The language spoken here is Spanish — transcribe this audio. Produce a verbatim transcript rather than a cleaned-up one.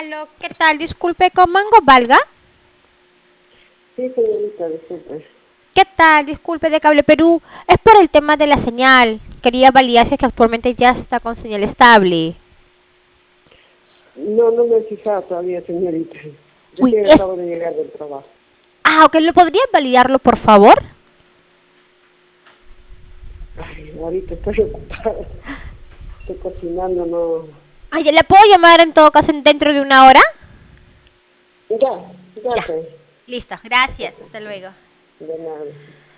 Aló, ¿qué tal? Disculpe, ¿con Mango Valga? Sí, señorita, disculpe. ¿Qué tal? Disculpe, de Cable Perú. Es por el tema de la señal. Quería validar si es que actualmente ya está con señal estable. No, no me he fijado todavía, señorita. Uy, Recién es... acabo de llegar del trabajo. Ah, ok, ¿lo podría validarlo, por favor? Ay, ahorita estoy ocupada. Estoy cocinando, no. Ay, ¿le puedo llamar en todo caso dentro de una hora? Ya, ya Ya. sé. Listo, gracias. Hasta luego. De nada.